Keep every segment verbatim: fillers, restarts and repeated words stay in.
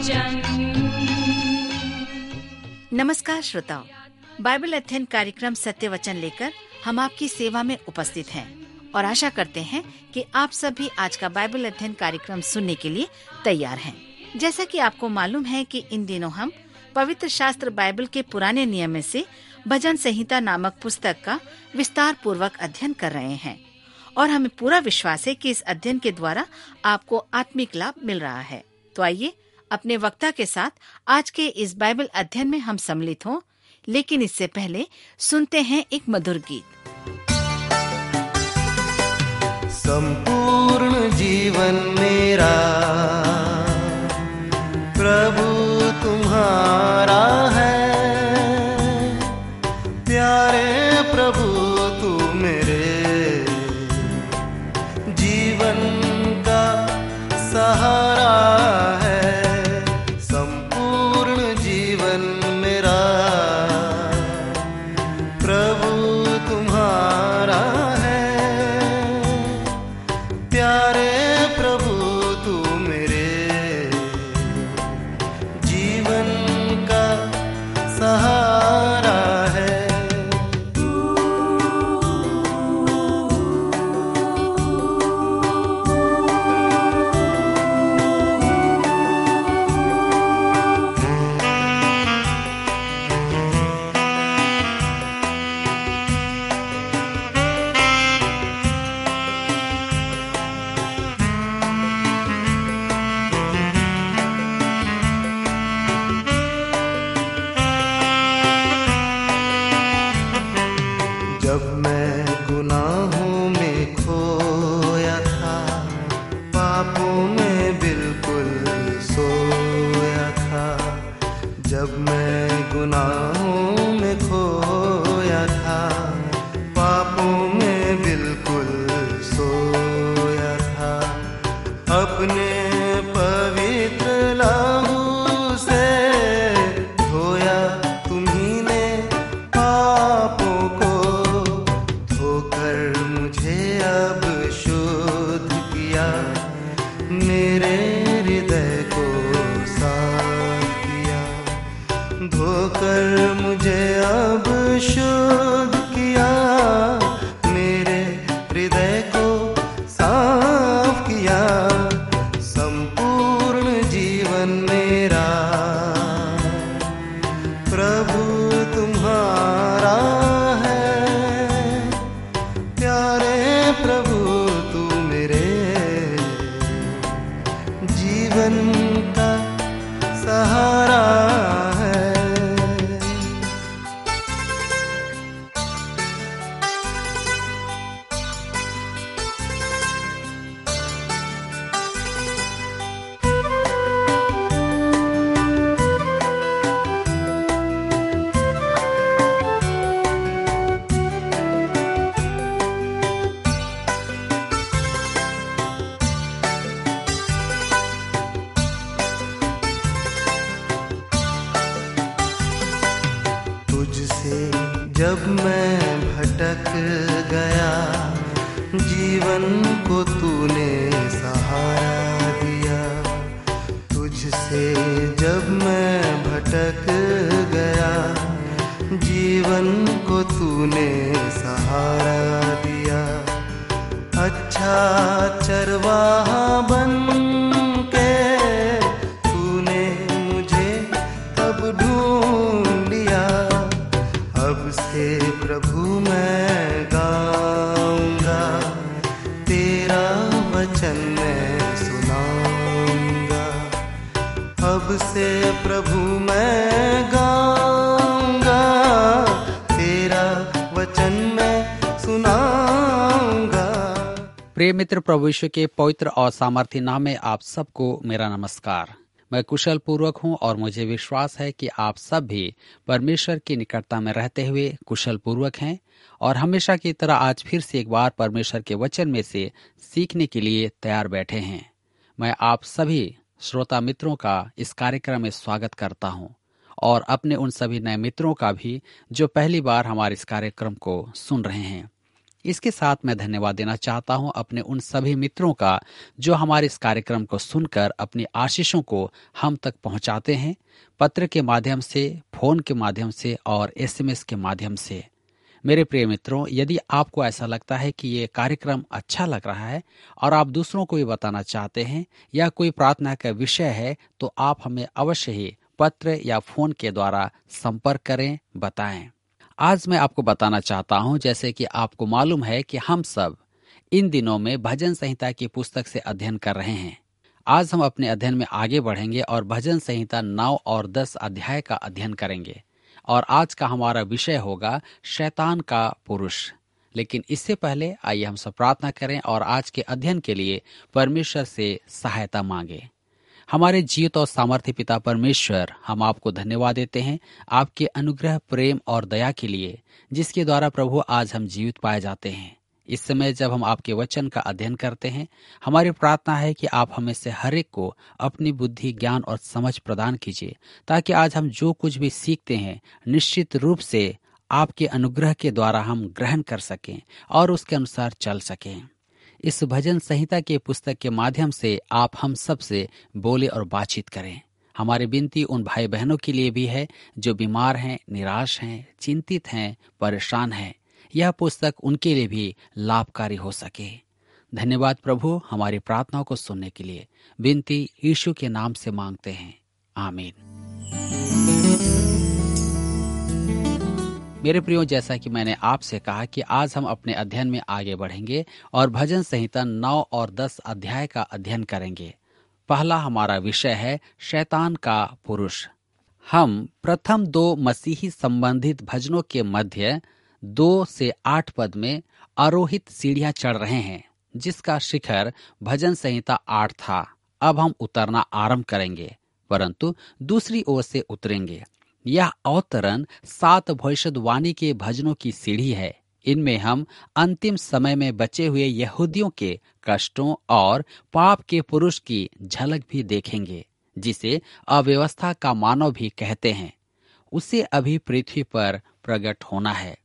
वचन। नमस्कार श्रोताओ, बाइबल अध्ययन कार्यक्रम सत्य वचन लेकर हम आपकी सेवा में उपस्थित हैं और आशा करते हैं कि आप सभी आज का बाइबल अध्ययन कार्यक्रम सुनने के लिए तैयार हैं। जैसा कि आपको मालूम है कि इन दिनों हम पवित्र शास्त्र बाइबल के पुराने नियम में से भजन संहिता नामक पुस्तक का विस्तार पूर्वक अध्ययन कर रहे हैं और हमें पूरा विश्वास है कि इस अध्ययन के द्वारा आपको आत्मिक लाभ मिल रहा है। तो आइए अपने वक्ता के साथ आज के इस बाइबल अध्ययन में हम सम्मिलित हों, लेकिन इससे पहले सुनते हैं एक मधुर गीत। संपूर्ण जीवन मेरा प्रभु तुम्हारा है, प्यारे प्रभु तू मेरे जीवन का सहारा है। संपूर्ण जीवन मेरा प्रभु तुम्हारा है, प्यारे प्रभु तू मेरे जीवन का सहारा है। जब मैं गुनाहों में खोया था, पापों में बिल्कुल सोया था। जब मैं गुनाहों में खोया था, पापों में बिल्कुल सोया था। अपने पवित्र लहू से धोया तुम्ही ने पापों को, धोकर मुझे अब शुद्ध किया, मेरे हृदय को साफ किया। धोकर मुझे अब शुद्ध किया, मेरे हृदय को साफ किया। संपूर्ण जीवन मेरा प्रभु तुम्हारा है, प्यारे प्रभु तू मेरे जीवन का सहारा है। तुझसे जब मैं भटक गया, जीवन को तूने सहारा दिया। तुझसे जब मैं भटक गया, जीवन को तूने सहारा दिया। अच्छा चरवाहा बन के तूने मुझे तब ढूंढ लिया। अब से प्रभु मैं गाऊंगा, तेरा वचन मैं सुनाऊंगा। अब से प्रभु मैं गाऊंगा, तेरा वचन मैं सुनाऊंगा। प्रिय मित्र, प्रभु यीशु के पवित्र और सामर्थी नाम में आप सबको मेरा नमस्कार। मैं कुशल पूर्वक हूँ और मुझे विश्वास है कि आप सब भी परमेश्वर की निकटता में रहते हुए कुशल पूर्वक हैं और हमेशा की तरह आज फिर से एक बार परमेश्वर के वचन में से सीखने के लिए तैयार बैठे हैं। मैं आप सभी श्रोता मित्रों का इस कार्यक्रम में स्वागत करता हूँ और अपने उन सभी नए मित्रों का भी जो पहली बार हमारे इस कार्यक्रम को सुन रहे हैं। इसके साथ मैं धन्यवाद देना चाहता हूं अपने उन सभी मित्रों का जो हमारे इस कार्यक्रम को सुनकर अपनी आशीषों को हम तक पहुंचाते हैं, पत्र के माध्यम से, फोन के माध्यम से और एसएमएस के माध्यम से। मेरे प्रिय मित्रों, यदि आपको ऐसा लगता है कि ये कार्यक्रम अच्छा लग रहा है और आप दूसरों को भी बताना चाहते हैं या कोई प्रार्थना का विषय है, तो आप हमें अवश्य ही पत्र या फोन के द्वारा संपर्क करें, बताएं। आज मैं आपको बताना चाहता हूं, जैसे कि आपको मालूम है कि हम सब इन दिनों में भजन संहिता की पुस्तक से अध्ययन कर रहे हैं। आज हम अपने अध्ययन में आगे बढ़ेंगे और भजन संहिता नौ और दस अध्याय का अध्ययन करेंगे और आज का हमारा विषय होगा शैतान का पुरुष। लेकिन इससे पहले आइए हम सब प्रार्थना करें और आज के अध्ययन के लिए परमेश्वर से सहायता मांगे। हमारे जीवित और सामर्थ्य पिता परमेश्वर, हम आपको धन्यवाद देते हैं आपके अनुग्रह, प्रेम और दया के लिए, जिसके द्वारा प्रभु आज हम जीवित पाए जाते हैं। इस समय जब हम आपके वचन का अध्ययन करते हैं, हमारी प्रार्थना है कि आप हमें से हर एक को अपनी बुद्धि, ज्ञान और समझ प्रदान कीजिए, ताकि आज हम जो कुछ भी सीखते हैं निश्चित रूप से आपके अनुग्रह के द्वारा हम ग्रहण कर सकें और उसके अनुसार चल सकें। इस भजन संहिता के पुस्तक के माध्यम से आप हम सब से बोले और बातचीत करें। हमारी विनती उन भाई बहनों के लिए भी है जो बीमार हैं, निराश हैं, चिंतित हैं, परेशान हैं। यह पुस्तक उनके लिए भी लाभकारी हो सके। धन्यवाद प्रभु, हमारी प्रार्थनाओं को सुनने के लिए। विनती यीशु के नाम से मांगते हैं, आमीन। मेरे प्रियो, जैसा कि मैंने आपसे कहा कि आज हम अपने अध्ययन में आगे बढ़ेंगे और भजन संहिता नौ और दस अध्याय का अध्ययन करेंगे। पहला हमारा विषय है शैतान का पुरुष। हम प्रथम दो मसीही संबंधित भजनों के मध्य दो से आठ पद में आरोहित सीढ़ियां चढ़ रहे हैं, जिसका शिखर भजन संहिता आठ था। अब हम उतरना आरंभ करेंगे, परंतु दूसरी ओर से उतरेंगे। यह अवतरण सात भविष्यवाणी के भजनों की सीढ़ी है। इनमें हम अंतिम समय में बचे हुए यहूदियों के कष्टों और पाप के पुरुष की झलक भी देखेंगे, जिसे अव्यवस्था का मानव भी कहते हैं। उसे अभी पृथ्वी पर प्रकट होना है।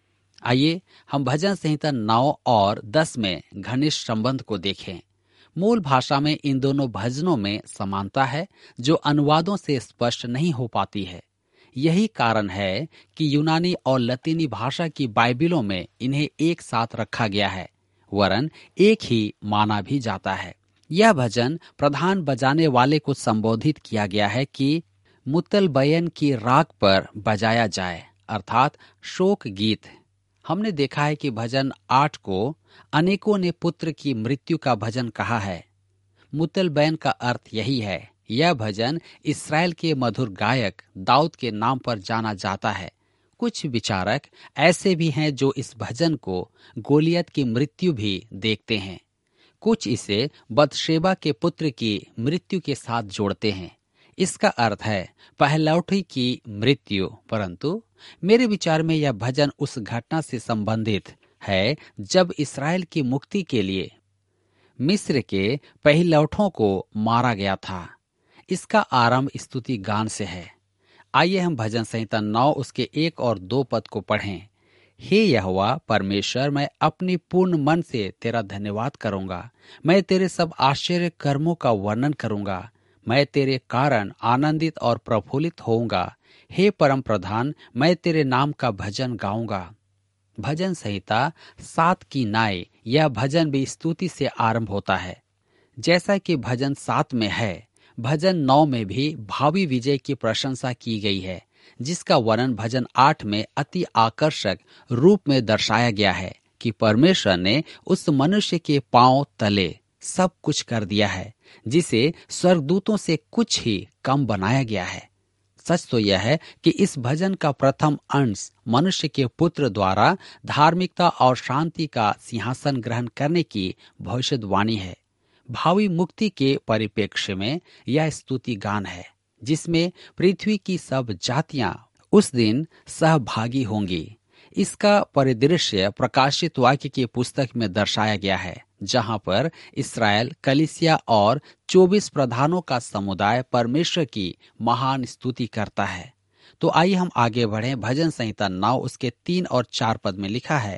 आइए हम भजन संहिता नौ और दस में घनिष्ठ संबंध को देखें। मूल भाषा में इन दोनों भजनों में समानता है, जो अनुवादों से स्पष्ट नहीं हो पाती है। यही कारण है कि यूनानी और लतीनी भाषा की बाइबिलों में इन्हें एक साथ रखा गया है, वरन एक ही माना भी जाता है। यह भजन प्रधान बजाने वाले को संबोधित किया गया है कि मुतलबयन की राग पर बजाया जाए, अर्थात शोक गीत। हमने देखा है कि भजन आठ को अनेकों ने पुत्र की मृत्यु का भजन कहा है। मुतलबैन का अर्थ यही है। यह भजन इस्राएल के मधुर गायक दाऊद के नाम पर जाना जाता है। कुछ विचारक ऐसे भी हैं जो इस भजन को गोलियत की मृत्यु भी देखते हैं। कुछ इसे बतशेबा के पुत्र की मृत्यु के साथ जोड़ते हैं। इसका अर्थ है पहलौठी की मृत्यु, परंतु मेरे विचार में यह भजन उस घटना से संबंधित है जब इस्राएल की मुक्ति के लिए मिस्र के पहिलौठों को मारा गया था। इसका आरंभ स्तुति गान से है। आइए हम भजन संहिता नौ उसके एक और दो पद को पढ़ें। हे यहोवा परमेश्वर, मैं अपनी पूर्ण मन से तेरा धन्यवाद करूंगा। मैं तेरे सब आश्चर्य कर्मों का वर्णन करूंगा। मैं तेरे कारण आनंदित और प्रफुल्लित होऊंगा। हे परम प्रधान, मैं तेरे नाम का भजन गाऊंगा। भजन संहिता सात की नाई यह भजन भी स्तुति से आरंभ होता है। जैसा कि भजन सात में है, भजन नौ में भी भावी विजय की प्रशंसा की गई है, जिसका वर्णन भजन आठ में अति आकर्षक रूप में दर्शाया गया है कि परमेश्वर ने उस मनुष्य के पांव तले सब कुछ कर दिया है, जिसे स्वर्गदूतों से कुछ ही कम बनाया गया है। सच तो यह है कि इस भजन का प्रथम अंश मनुष्य के पुत्र द्वारा धार्मिकता और शांति का सिंहासन ग्रहण करने की भविष्यवाणी है। भावी मुक्ति के परिप्रेक्ष्य में यह स्तुति गान है, जिसमें पृथ्वी की सब जातियां उस दिन सहभागी होंगी। इसका परिदृश्य प्रकाशित वाक्य की पुस्तक में दर्शाया गया है, जहां पर इस्राएल, कलीसिया और चौबीस प्रधानों का समुदाय परमेश्वर की महान स्तुति करता है। तो आइए हम आगे बढ़ें। भजन संहिता नौ उसके तीन और चार पद में लिखा है,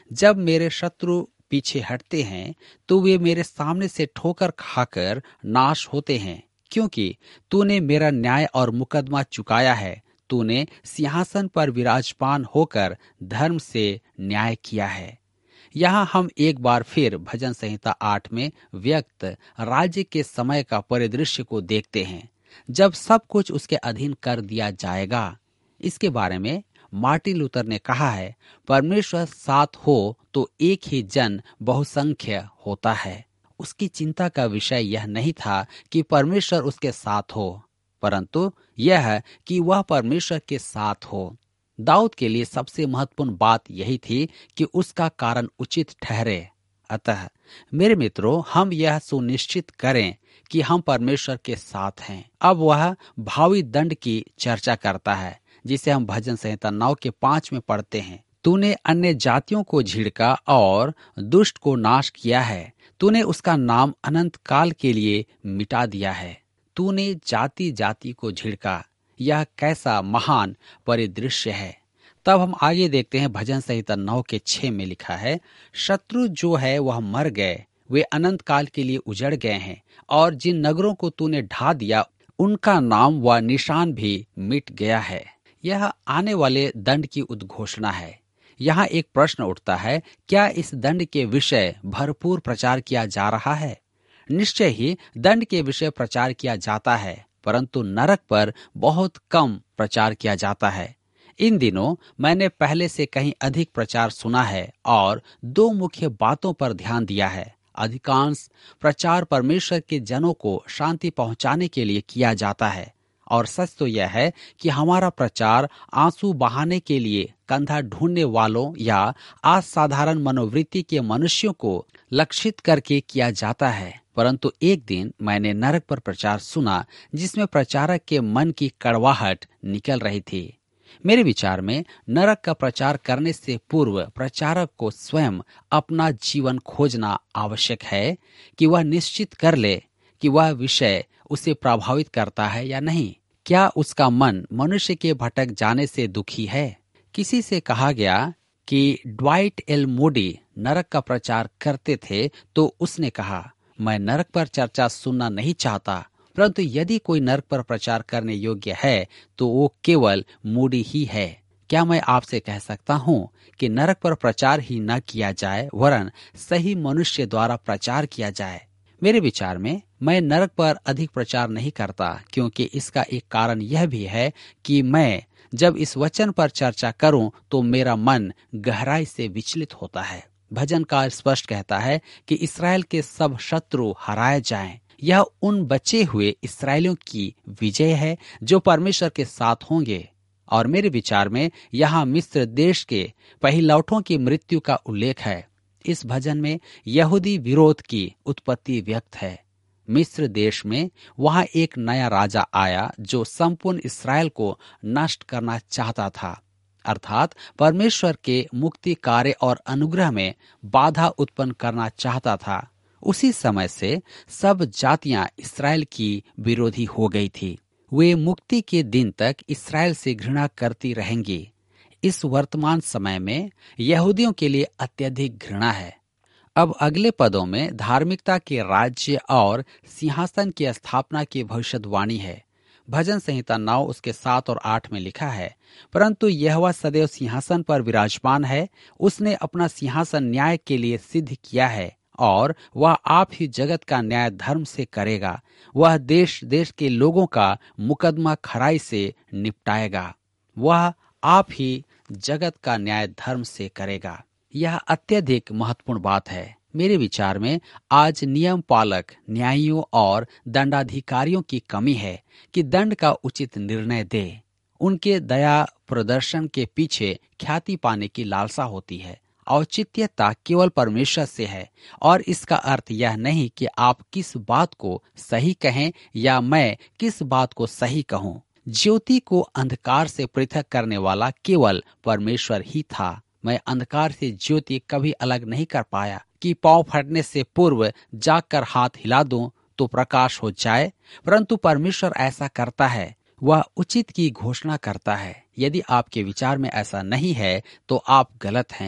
जब मेरे शत्रु पीछे हटते हैं तो वे मेरे सामने से ठोकर खाकर नाश होते हैं, क्योंकि तूने मेरा न्याय और मुकदमा चुकाया है। तूने सिंहासन पर विराजमान होकर धर्म से न्याय किया है। यहाँ हम एक बार फिर भजन संहिता आठ में व्यक्त राज्य के समय का परिदृश्य को देखते हैं, जब सब कुछ उसके अधीन कर दिया जाएगा। इसके बारे में मार्टिन लूथर ने कहा है, परमेश्वर साथ हो तो एक ही जन बहुसंख्य होता है। उसकी चिंता का विषय यह नहीं था कि परमेश्वर उसके साथ हो, परंतु यह कि वह परमेश्वर के साथ हो। दाऊद के लिए सबसे महत्वपूर्ण बात यही थी कि उसका कारण उचित ठहरे। अतः मेरे मित्रों, हम यह सुनिश्चित करें कि हम परमेश्वर के साथ हैं। अब वह भावी दंड की चर्चा करता है, जिसे हम भजन संहिता नौ के पांच में पढ़ते हैं। तूने अन्य जातियों को झिड़का और दुष्ट को नाश किया है। तूने उसका नाम अनंत काल के लिए मिटा दिया है। तूने जाति जाति को झिड़का। यह कैसा महान परिदृश्य है। तब हम आगे देखते हैं, भजन संहिता नौ के छह में लिखा है, शत्रु जो है वह मर गए, वे अनंत काल के लिए उजड़ गए हैं, और जिन नगरों को तूने ढा दिया उनका नाम व निशान भी मिट गया है। यह आने वाले दंड की उद्घोषणा है। यहाँ एक प्रश्न उठता है, क्या इस दंड के विषय भरपूर प्रचार किया जा रहा है? निश्चय ही दंड के विषय प्रचार किया जाता है, परंतु नरक पर बहुत कम प्रचार किया जाता है। इन दिनों मैंने पहले से कहीं अधिक प्रचार सुना है और दो मुख्य बातों पर ध्यान दिया है। अधिकांश प्रचार परमेश्वर के जनों को शांति पहुंचाने के लिए किया जाता है, और सच तो यह है कि हमारा प्रचार आंसू बहाने के लिए कंधा ढूंढने वालों या असाधारण मनोवृत्ति के मनुष्यों को लक्षित करके किया जाता है। परंतु एक दिन मैंने नरक पर प्रचार सुना, जिसमें प्रचारक के मन की कड़वाहट निकल रही थी। मेरे विचार में नरक का प्रचार करने से पूर्व प्रचारक को स्वयं अपना जीवन खोजना आवश्यक है कि वह निश्चित कर ले कि वह विषय उसे प्रभावित करता है या नहीं। क्या उसका मन मनुष्य के भटक जाने से दुखी है? किसी से कहा गया कि ड्वाइट एल मोडी नरक का प्रचार करते थे, तो उसने कहा, मैं नरक पर चर्चा सुनना नहीं चाहता, परंतु यदि कोई नरक पर प्रचार करने योग्य है तो वो केवल मूडी ही है। क्या मैं आपसे कह सकता हूँ कि नरक पर प्रचार ही न किया जाए, वरन सही मनुष्य द्वारा प्रचार किया जाए? मेरे विचार में मैं नरक पर अधिक प्रचार नहीं करता, क्योंकि इसका एक कारण यह भी है कि मैं जब इस वचन पर चर्चा करूं तो मेरा मन गहराई से विचलित होता है। भजनकार स्पष्ट कहता है कि इस्राएल के सब शत्रु हराए जाएं। यह उन बचे हुए इस्राएलियों की विजय है जो परमेश्वर के साथ होंगे। और मेरे विचार में यहाँ मिस्र देश के पहिलौठों की मृत्यु का उल्लेख है। इस भजन में यहूदी विरोध की उत्पत्ति व्यक्त है। मिस्र देश में वहां एक नया राजा आया जो संपूर्ण इस्राएल को नष्ट करना चाहता था, अर्थात परमेश्वर के मुक्ति कार्य और अनुग्रह में बाधा उत्पन्न करना चाहता था। उसी समय से सब जातियां इस्राएल की विरोधी हो गई थी। वे मुक्ति के दिन तक इस्राएल से घृणा करती रहेंगी। इस वर्तमान समय में यहूदियों के लिए अत्यधिक घृणा है। अब अगले पदों में धार्मिकता के राज्य और सिंहासन की स्थापना की भविष्यवाणी है। भजन संहिता नौ उसके सात और आठ में लिखा है, परंतु यहोवा सदैव सिंहासन पर विराजमान है। उसने अपना सिंहासन न्याय के लिए सिद्ध किया है, और वह आप ही जगत का न्याय धर्म से करेगा। वह देश देश के लोगों का मुकदमा खराई से निपटाएगा। वह आप ही जगत का न्याय धर्म से करेगा। यह अत्यधिक महत्वपूर्ण बात है। मेरे विचार में आज नियम पालक, न्यायियों और दंडाधिकारियों की कमी है कि दंड का उचित निर्णय दे। उनके दया प्रदर्शन के पीछे ख्याति पाने की लालसा होती है। औचित्यता केवल परमेश्वर से है, और इसका अर्थ यह नहीं कि आप किस बात को सही कहें या मैं किस बात को सही कहूं। ज्योति को अंधकार से पृथक करने वाला केवल परमेश्वर ही था। मैं अंधकार से ज्योति कभी अलग नहीं कर पाया कि पांव फटने से पूर्व जाकर हाथ हिला दूं तो प्रकाश हो जाए, परंतु परमेश्वर ऐसा करता है। वह उचित की घोषणा करता है। यदि आपके विचार में ऐसा नहीं है तो आप गलत हैं।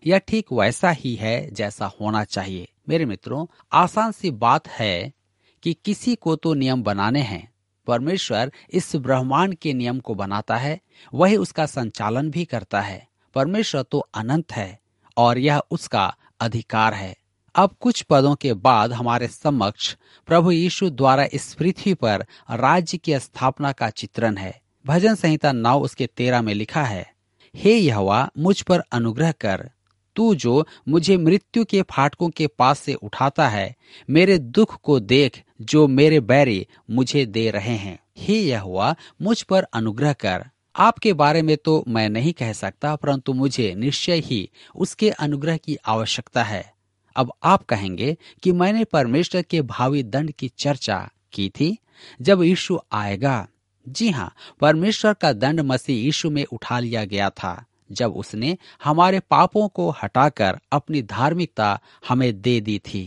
यह ठीक वैसा ही है जैसा होना चाहिए। मेरे मित्रों, आसान सी बात है कि किसी को तो नियम बनाने हैं। परमेश्वर इस ब्रह्मांड के नियम को बनाता है, वही उसका संचालन भी करता है। परमेश्वर तो अनंत है और यह उसका अधिकार है। अब कुछ पदों के बाद हमारे समक्ष प्रभु यीशु द्वारा इस पृथ्वी पर राज्य की स्थापना का चित्रण है। भजन संहिता नौ उसके तेरह में लिखा है, हे यहोवा मुझ पर अनुग्रह कर, तू जो मुझे मृत्यु के फाटकों के पास से उठाता है, मेरे दुख को देख जो मेरे बैरी मुझे दे रहे हैं। हे यहोवा मुझ पर अनुग्रह कर। आपके बारे में तो मैं नहीं कह सकता, परंतु मुझे निश्चय ही उसके अनुग्रह की आवश्यकता है। अब आप कहेंगे कि मैंने परमेश्वर के भावी दंड की चर्चा की थी जब यीशु आएगा। जी हाँ, परमेश्वर का दंड मसीह यीशु में उठा लिया गया था, जब उसने हमारे पापों को हटाकर अपनी धार्मिकता हमें दे दी थी।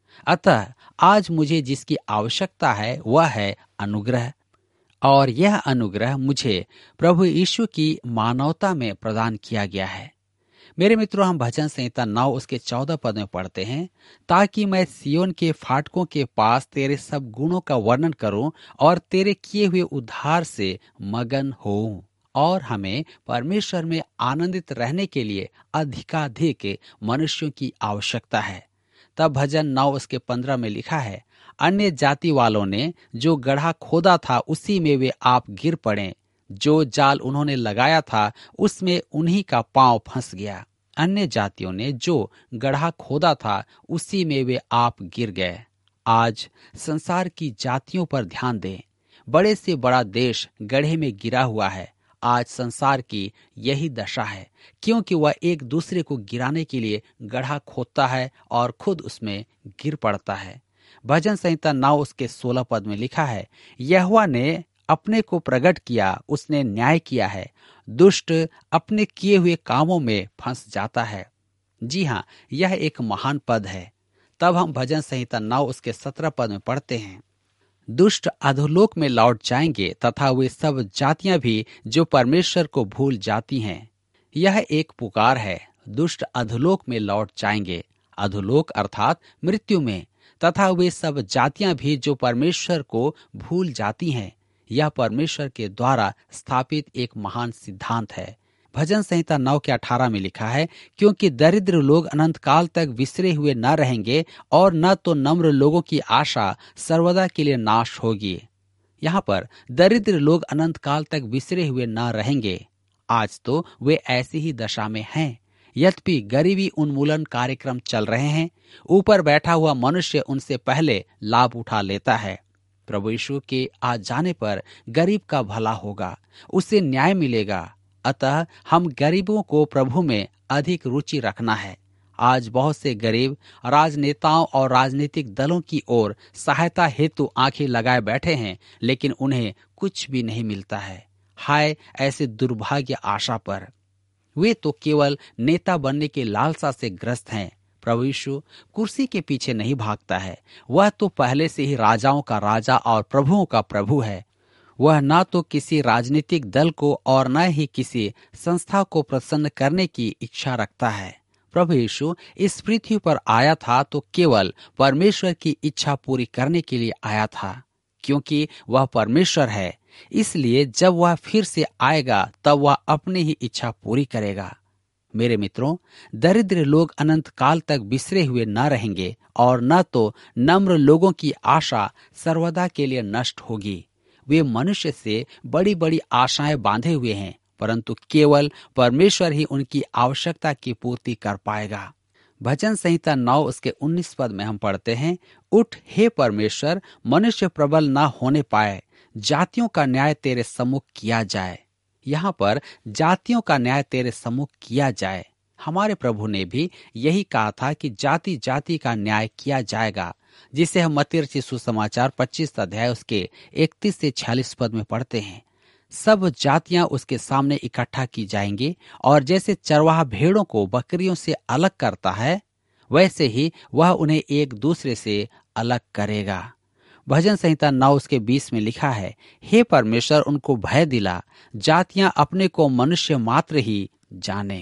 अतः आज मुझे जिसकी आवश्यकता है वह है अनुग्रह, और यह अनुग्रह मुझे प्रभु यीशु की मानवता में प्रदान किया गया है। मेरे मित्रों, हम भजन संहिता नौ उसके चौदह पद में पढ़ते हैं, ताकि मैं सियोन के फाटकों के पास तेरे सब गुणों का वर्णन करूं और तेरे किए हुए उद्धार से मगन होऊं। और हमें परमेश्वर में आनंदित रहने के लिए अधिकाधिक मनुष्यों की आवश्यकता है। तब भजन नौ उसके पंद्रह में लिखा है, अन्य जाति वालों ने जो गड्ढा खोदा था उसी में वे आप गिर पड़े, जो जाल उन्होंने लगाया था उसमें उन्हीं का पांव फंस गया। अन्य जातियों ने जो गड्ढा खोदा था उसी में वे आप गिर गए। आज संसार की जातियों पर ध्यान दें। बड़े से बड़ा देश गड्ढे में गिरा हुआ है। आज संसार की यही दशा है, क्योंकि वह एक दूसरे को गिराने के लिए गड्ढा खोदता है और खुद उसमें गिर पड़ता है। भजन संहिता नौ उसके सोलह पद में लिखा है, यहोवा ने अपने को प्रकट किया, उसने न्याय किया है, दुष्ट अपने किए हुए कामों में फंस जाता है। जी हाँ, यह एक महान पद है। तब हम भजन संहिता नौ उसके सत्रह पद में पढ़ते हैं, दुष्ट अधोलोक में लौट जाएंगे तथा वे सब जातियां भी जो परमेश्वर को भूल जाती हैं। यह एक पुकार है। दुष्ट अधोलोक में लौट जाएंगे, अधोलोक अर्थात मृत्यु में, तथा वे सब जातियां भी जो परमेश्वर को भूल जाती हैं। यह परमेश्वर के द्वारा स्थापित एक महान सिद्धांत है। भजन संहिता नौ के अठारह में लिखा है, क्योंकि दरिद्र लोग अनंत काल तक विसरे हुए न रहेंगे और न तो नम्र लोगों की आशा सर्वदा के लिए नाश होगी। यहाँ पर दरिद्र लोग अनंत काल तक विसरे हुए न रहेंगे। आज तो वे ऐसी ही दशा में हैं। यद्यपि गरीबी उन्मूलन कार्यक्रम चल रहे हैं, ऊपर बैठा हुआ मनुष्य उनसे पहले लाभ उठा लेता है। प्रभु यीशु के आ जाने पर गरीब का भला होगा, उसे न्याय मिलेगा। अतः हम गरीबों को प्रभु में अधिक रुचि रखना है। आज बहुत से गरीब राजनेताओं और राजनीतिक दलों की ओर सहायता हेतु आंखें लगाए बैठे हैं, लेकिन उन्हें कुछ भी नहीं मिलता है। हाय ऐसे दुर्भाग्य आशा पर। वे तो केवल नेता बनने के लालसा से ग्रस्त हैं। प्रभु यीशु कुर्सी के पीछे नहीं भागता है। वह तो पहले से ही राजाओं का राजा और प्रभुओं का प्रभु है। वह न तो किसी राजनीतिक दल को और न ही किसी संस्था को प्रसन्न करने की इच्छा रखता है। प्रभु यीशु इस पृथ्वी पर आया था तो केवल परमेश्वर की इच्छा पूरी करने के लिए आया था, क्योंकि वह परमेश्वर है। इसलिए जब वह फिर से आएगा तब वह अपनी ही इच्छा पूरी करेगा। मेरे मित्रों, दरिद्र लोग अनंत काल तक बिसरे हुए न रहेंगे और न तो नम्र लोगों की आशा सर्वदा के लिए नष्ट होगी। वे मनुष्य से बड़ी बड़ी आशाएं बांधे हुए हैं, परंतु केवल परमेश्वर ही उनकी आवश्यकता की पूर्ति कर पाएगा। भजन संहिता नौ उसके उन्नीस पद में हम पढ़ते हैं, उठ हे परमेश्वर, मनुष्य प्रबल न होने पाए, जातियों का न्याय तेरे सम्मुख किया जाए। यहाँ पर जातियों का न्याय तेरे सम्मुख किया जाए। हमारे प्रभु ने भी यही कहा था कि जाति जाति का न्याय किया जाएगा, जिसे हम मत्ती रचित सुसमाचार पच्चीस अध्याय उसके इकतीस से छियालीस पद में पढ़ते हैं। सब जातियां उसके सामने इकट्ठा की जाएंगी, और जैसे चरवाहा भेड़ों को बकरियों से अलग करता है, वैसे ही वह उन्हें एक दूसरे से अलग करेगा। भजन संहिता नौ उसके बीस में लिखा है, हे परमेश्वर, उनको भय दिला, जातियां अपने को मनुष्य मात्र ही जाने।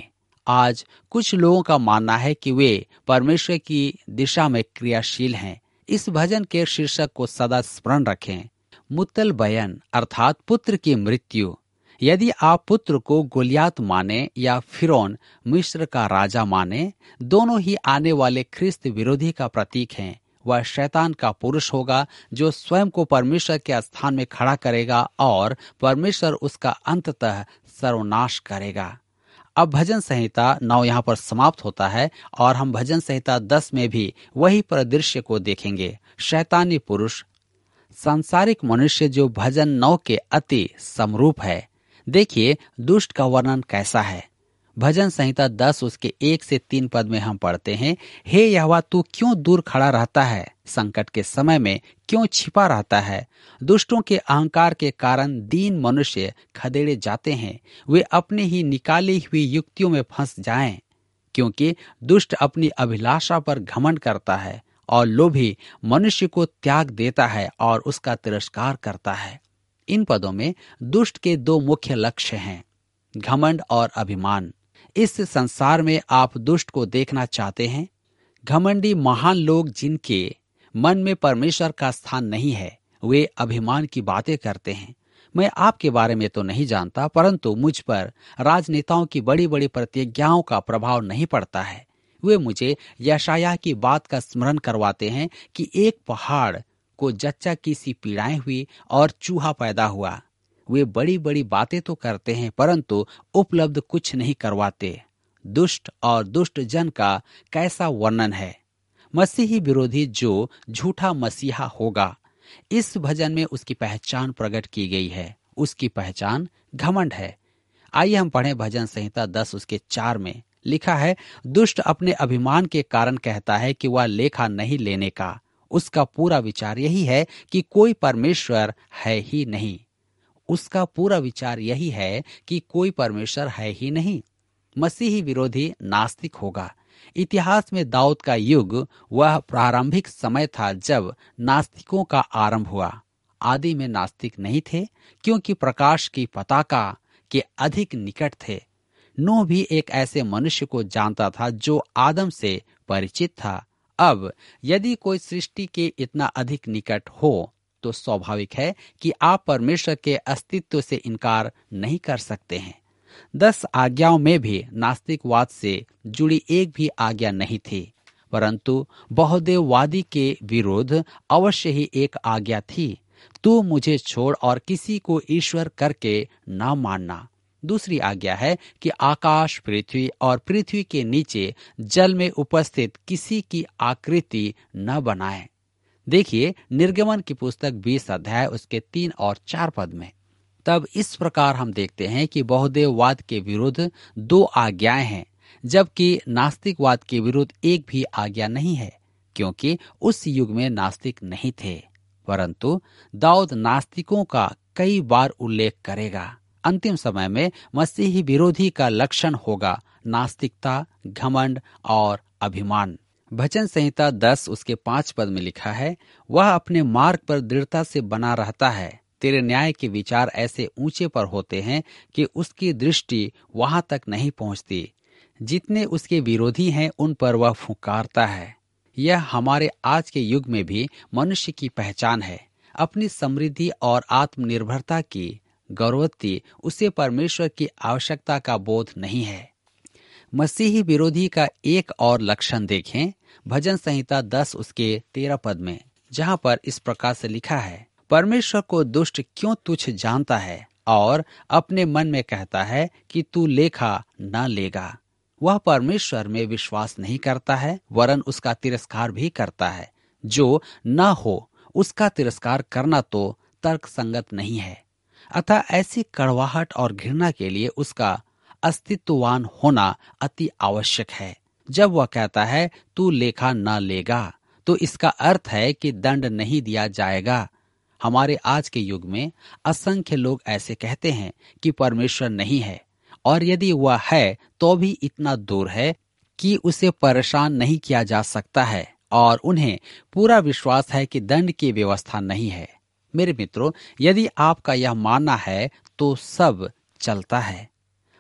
आज कुछ लोगों का मानना है कि वे परमेश्वर की दिशा में क्रियाशील हैं। इस भजन के शीर्षक को सदा स्मरण रखें, मुत्तल बयन अर्थात पुत्र की मृत्यु। यदि आप पुत्र को गोलियात माने या फिरौन मिस्र का राजा माने, दोनों ही आने वाले ख्रिस्त विरोधी का प्रतीक हैं। वह शैतान का पुरुष होगा जो स्वयं को परमेश्वर के स्थान में खड़ा करेगा और परमेश्वर उसका अंततः सर्वनाश करेगा। अब भजन संहिता नौ यहाँ पर समाप्त होता है और हम भजन संहिता दस में भी वही परिदृश्य को देखेंगे। शैतानी पुरुष सांसारिक मनुष्य जो भजन नौ के अति समरूप है। देखिए दुष्ट का वर्णन कैसा है। भजन संहिता दस उसके एक से तीन पद में हम पढ़ते हैं, हे यहोवा तू क्यों दूर खड़ा रहता है, संकट के समय में क्यों छिपा रहता है। दुष्टों के अहंकार के कारण दीन मनुष्य खदेड़े जाते हैं, वे अपनी ही निकाली हुई युक्तियों में फंस जाएं, क्योंकि दुष्ट अपनी अभिलाषा पर घमंड करता है और लोभी मनुष्य को त्याग देता है और उसका तिरस्कार करता है। इन पदों में दुष्ट के दो मुख्य लक्ष्य हैं, घमंड और अभिमान। इस संसार में आप दुष्ट को देखना चाहते हैं? घमंडी महान लोग जिनके मन में परमेश्वर का स्थान नहीं है, वे अभिमान की बातें करते हैं। मैं आपके बारे में तो नहीं जानता, परंतु मुझ पर राजनेताओं की बड़ी बड़ी प्रतिज्ञाओं का प्रभाव नहीं पड़ता है। वे मुझे यशायाह की बात का स्मरण करवाते हैं कि एक पहाड़ को जच्चा की सी पीड़ाएं हुई और चूहा पैदा हुआ। वे बड़ी बड़ी बातें तो करते हैं परंतु उपलब्ध कुछ नहीं करवाते। दुष्ट और दुष्ट जन का कैसा वर्णन है। मसीही विरोधी जो झूठा मसीहा होगा, इस भजन में उसकी पहचान प्रकट की गई है। उसकी पहचान घमंड है। आइए हम पढ़ें भजन संहिता दस उसके चार में लिखा है, दुष्ट अपने अभिमान के कारण कहता है कि वह लेखा नहीं लेने का। उसका पूरा विचार यही है कि कोई परमेश्वर है ही नहीं। उसका पूरा विचार यही है कि कोई परमेश्वर है ही नहीं। मसीही विरोधी नास्तिक होगा। इतिहास में दाऊद का युग वह प्रारंभिक समय था जब नास्तिकों का आरंभ हुआ। आदि में नास्तिक नहीं थे, क्योंकि प्रकाश की पताका के अधिक निकट थे। नूह भी एक ऐसे मनुष्य को जानता था जो आदम से परिचित था। अब यदि कोई सृष्टि के इतना अधिक निकट हो तो स्वाभाविक है कि आप परमेश्वर के अस्तित्व से इनकार नहीं कर सकते हैं। दस आज्ञाओं में भी नास्तिकवाद से जुड़ी एक भी आज्ञा नहीं थी, परंतु बहुदेववादी के विरुद्ध अवश्य ही एक आज्ञा थी, तू मुझे छोड़ और किसी को ईश्वर करके न मानना। दूसरी आज्ञा है कि आकाश, पृथ्वी और पृथ्वी के नीचे जल में उपस्थित किसी की आकृति न बनाए। देखिए निर्गमन की पुस्तक बीस अध्याय उसके तीन और चार पद में। तब इस प्रकार हम देखते हैं कि बहुदेववाद के विरुद्ध दो आज्ञाएं हैं, जबकि नास्तिकवाद के विरुद्ध एक भी आज्ञा नहीं है, क्योंकि उस युग में नास्तिक नहीं थे। परंतु दाऊद नास्तिकों का कई बार उल्लेख करेगा। अंतिम समय में मसीही विरोधी का लक्षण होगा नास्तिकता, घमंड और अभिमान। भजन संहिता दस उसके पांच पद में लिखा है, वह अपने मार्ग पर दृढ़ता से बना रहता है। तेरे न्याय के विचार ऐसे ऊंचे पर होते हैं कि उसकी दृष्टि वहां तक नहीं पहुंचती। जितने उसके विरोधी हैं उन पर वह फुकारता है। यह हमारे आज के युग में भी मनुष्य की पहचान है। अपनी समृद्धि और आत्मनिर्भरता की गौरवती उसे परमेश्वर की आवश्यकता का बोध नहीं है। मसीही विरोधी का एक और लक्षण देखें भजन संहिता दस उसके तेरह पद में, जहां पर इस प्रकार से लिखा है, परमेश्वर को दुष्ट क्यों तुच्छ जानता है और अपने मन में कहता है कि तू लेखा न लेगा। वह परमेश्वर में विश्वास नहीं करता है, वरन उसका तिरस्कार भी करता है। जो न हो उसका तिरस्कार करना तो तर्क संगत नहीं है। अतः ऐसी कड़वाहट और घृणा के लिए उसका अस्तित्ववान होना अति आवश्यक है। जब वह कहता है तू लेखा न लेगा, तो इसका अर्थ है कि दंड नहीं दिया जाएगा। हमारे आज के युग में असंख्य लोग ऐसे कहते हैं कि परमेश्वर नहीं है, और यदि वह है तो भी इतना दूर है कि उसे परेशान नहीं किया जा सकता है, और उन्हें पूरा विश्वास है कि दंड की व्यवस्था नहीं है। मेरे मित्रों, यदि आपका यह मानना है तो सब चलता है।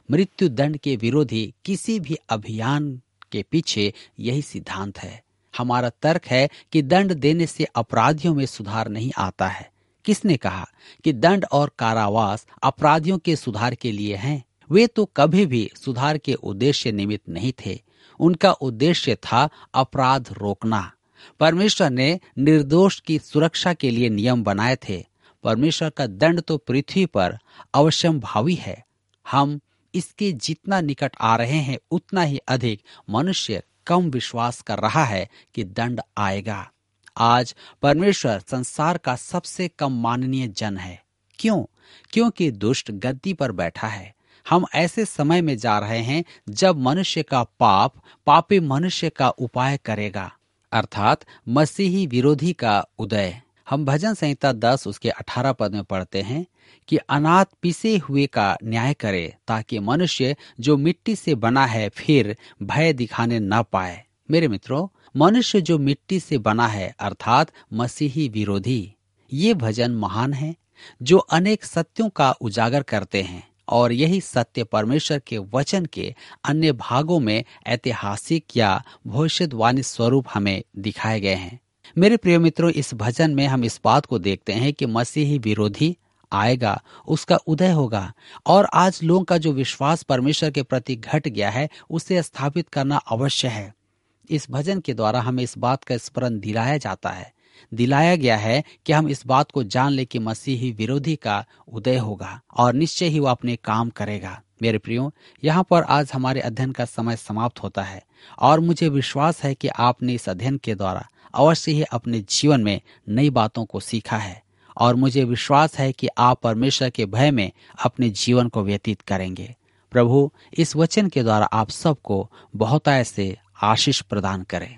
मृत्यु दंड के विरोधी किसी भी अभियान के पीछे यही सिद्धांत है। हमारा तर्क है कि दंड देने से अपराधियों में सुधार नहीं आता है। किसने कहा कि दंड और कारावास अपराधियों के सुधार के लिए हैं? वे तो कभी भी सुधार के उद्देश्य निमित्त नहीं थे। उनका उद्देश्य था अपराध रोकना। परमेश्वर ने निर्दोष की सुरक्षा के लिए नियम बनाए थे। परमेश्वर का दंड तो पृथ्वी पर अवश्यंभावी है। हम इसके जितना निकट आ रहे हैं उतना ही अधिक मनुष्य कम विश्वास कर रहा है कि दंड आएगा। आज परमेश्वर संसार का सबसे कम माननीय जन है। क्यों? क्योंकि दुष्ट गद्दी पर बैठा है। हम ऐसे समय में जा रहे हैं जब मनुष्य का पाप पापी मनुष्य का उपाय करेगा, अर्थात मसीही विरोधी का उदय। हम भजन संहिता दस उसके अठारह पद में पढ़ते हैं कि अनाथ पिसे हुए का न्याय करे, ताकि मनुष्य जो मिट्टी से बना है फिर भय दिखाने न पाए। मेरे मित्रों, मनुष्य जो मिट्टी से बना है अर्थात मसीही विरोधी, ये भजन महान है जो अनेक सत्यों का उजागर करते हैं और यही सत्य परमेश्वर के वचन के अन्य भागों में ऐतिहासिक या भविष्यवाणी स्वरूप हमें दिखाए गए हैं। मेरे प्रिय मित्रों, इस भजन में हम इस बात को देखते हैं कि मसीही विरोधी आएगा, उसका उदय होगा और आज लोगों का जो विश्वास परमेश्वर के प्रति घट गया है उसे स्थापित करना अवश्य है। इस भजन के द्वारा हमें इस बात का स्मरण दिलाया जाता है दिलाया गया है कि हम इस बात को जान ले कि मसीही विरोधी का उदय होगा और निश्चय ही वो अपने काम करेगा। मेरे प्रियो, यहाँ पर आज हमारे अध्ययन का समय समाप्त होता है और मुझे विश्वास है कि आपने इस अध्ययन के द्वारा अवश्य ही अपने जीवन में नई बातों को सीखा है और मुझे विश्वास है कि आप परमेश्वर के भय में अपने जीवन को व्यतीत करेंगे। प्रभु इस वचन के द्वारा आप सबको बहुतायत से आशीष प्रदान करें।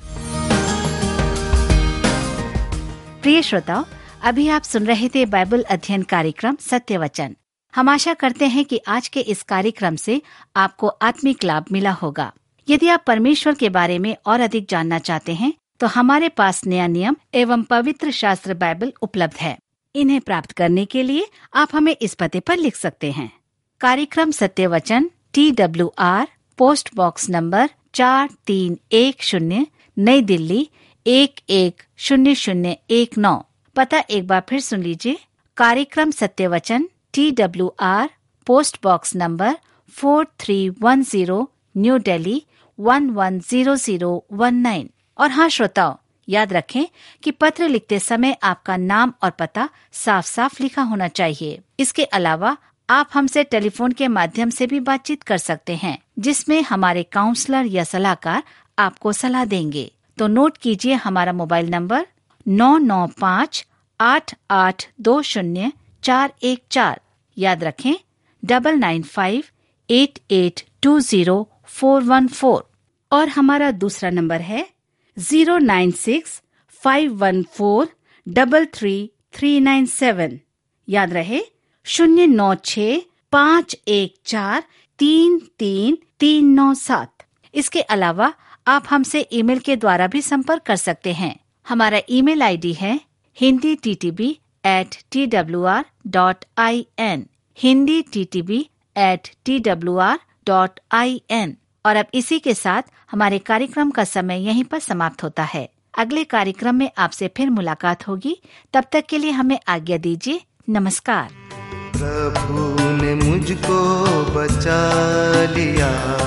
प्रिय श्रोताओ, अभी आप सुन रहे थे बाइबल अध्ययन कार्यक्रम सत्य वचन। हम आशा करते हैं कि आज के इस कार्यक्रम से आपको आत्मिक लाभ मिला होगा। यदि आप परमेश्वर के बारे में और अधिक जानना चाहते हैं तो हमारे पास नया नियम एवं पवित्र शास्त्र बाइबल उपलब्ध है। इन्हें प्राप्त करने के लिए आप हमें इस पते पर लिख सकते हैं। कार्यक्रम सत्य वचन, T W R, post box number चार तीन एक शून्य, नई दिल्ली एक एक शून्य शून्य एक नौ। पता एक बार फिर सुन लीजिए। कार्यक्रम सत्य वचन, T W R, post box number four three one zero, New Delhi one one zero zero one nine. और हाँ श्रोताओ, याद रखें कि पत्र लिखते समय आपका नाम और पता साफ साफ लिखा होना चाहिए। इसके अलावा आप हमसे टेलीफोन के माध्यम से भी बातचीत कर सकते हैं, जिसमें हमारे काउंसलर या सलाहकार आपको सलाह देंगे। तो नोट कीजिए हमारा मोबाइल नंबर नौ नौ पाँच आठ आठ दो शून्य चार एक चार। याद रखें double nine five eight eight two zero four one four. और हमारा दूसरा नंबर है zero nine six five one four double three three nine seven. याद रहे शून्य नौ छ पाँच एक चार तीन तीन तीन नौ सात। इसके अलावा आप हमसे ईमेल के द्वारा भी संपर्क कर सकते हैं। हमारा ईमेल आईडी है Hindi T T B at T W R dot I N, Hindi T T B at T W R dot I N. और अब इसी के साथ हमारे कार्यक्रम का समय यहीं पर समाप्त होता है। अगले कार्यक्रम में आपसे फिर मुलाकात होगी। तब तक के लिए हमें आज्ञा दीजिए। नमस्कार। प्रभु ने मुझको बचा लिया,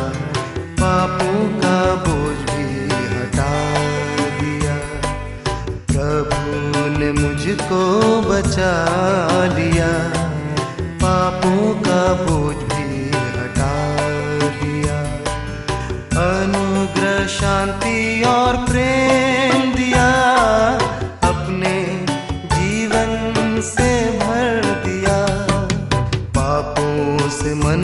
पापों का बोझ भी हटा दिया। प्रभु ने मुझको बचा लिया, पापों का बोझ भी हटा दिया। अनुग्रह, शांति और प्रेम दिया, अपने जीवन से भर दिया। पापों से मन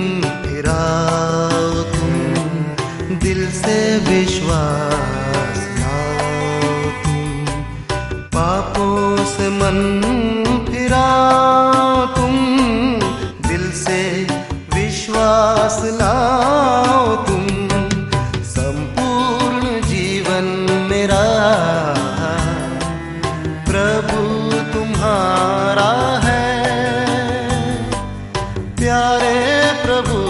फिराओ तुम, दिल से विश्वास लाओ तुम। पापों से मन फिराओ तुम, दिल से विश्वास लाओ तुम। संपूर्ण जीवन मेरा प्रभु तुम्हारा है, प्यारे प्रभु